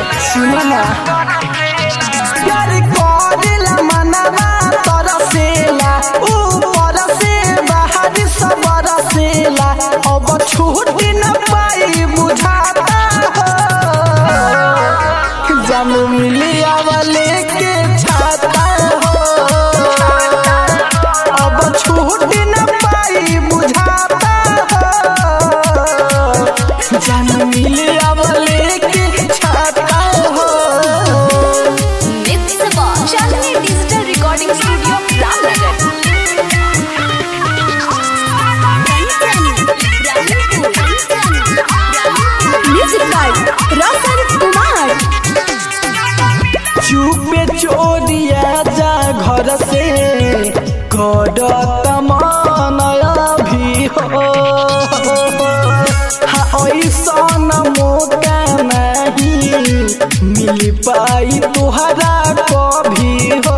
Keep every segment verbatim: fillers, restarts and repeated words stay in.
सुनो ना यार कोदिला मनवा तरसेला ऊपर से बाहर सब रसेला अब छूट न पाई बुझाता हो जब मिलिया वाले के छाता हो अब छूट न पाई बुझाता हो जब मिलिया वाले के छाता हो। Chandni digital recording studio Ramnagar. Music by Roshan Kumar. चुपे चोरिया जा घर से करत मनया भी हो ऐसन मौका नहीं मिल पाई तुहरा कभी हो।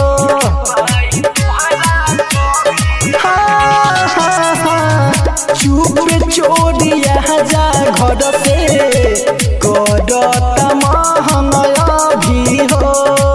हाँ, हाँ, हाँ, चुपे चोरिया जा घर से करत मनया भी हो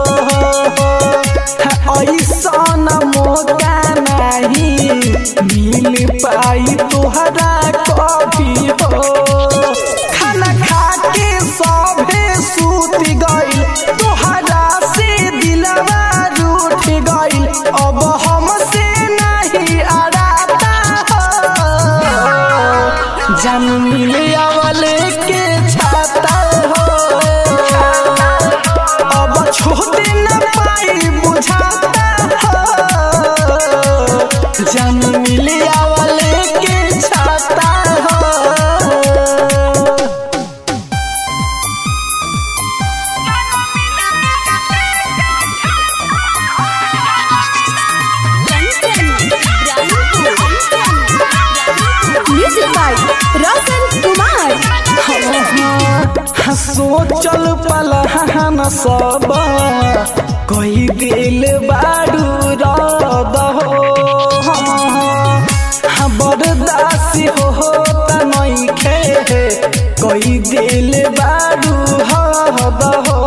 ऐसन मौका नहीं मिल पाई तुहरा कभी हो। खाना खा के सभे सूत गइल तुहरा से दिलवा रूठ गइल अब हमसे नहीं अड़ाता हो जन मिलिया वाले के छाता हो अब छूट न पाई बुझाता हो जन मिलिया वाले के छाता हो। Music by Roshan Kumar. सोचल पलहन सब कोई दिल बाडू रद हो बरदासी हो नइखे कोई दिल बाडू हद हो।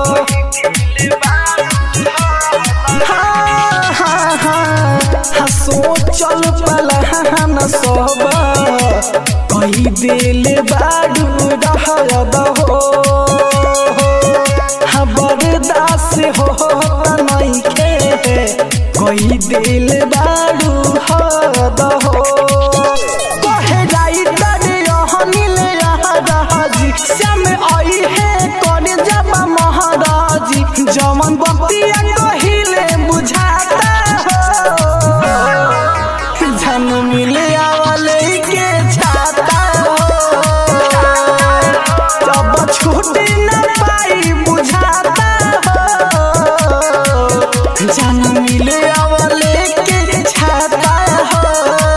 हाँ, हाँ, हाँ, सोचल पलहन सब कोई दिल बाडू रहद हो बरदास हो नइखे कोई दिल बाडू हद हो। कहे जाई तड़े अनिल राजी श्याम आई है कर जब महाराजी जमन बतिया कहिले बुझाता हो जन मिलिया वाले के छाता हो जब छूट न पाई बुझाता हो जन मिलिया वाले के छाता हो।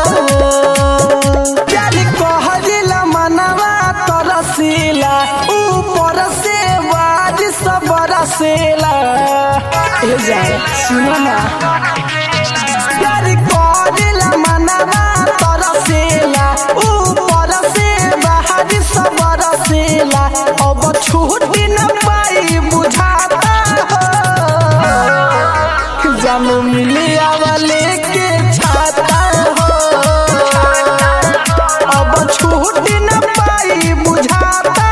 प्यार कहला मनवा तरसेला ऊपर से बाज सब रसेला ए जाए सुनो ना प्यार कहला मनवा तरसेला ऊपर से बाहर सब रसेला अब छूट न पाई बुझाता हो जब मिलिया वाले के छाता हो अब छूट न पाई बुझाता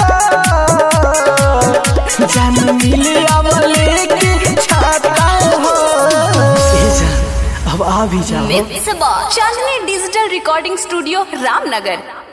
हो जन मिलिया वाले के छाता हो। अब आ भी जाओ। Chandni digital recording studio Ramnagar.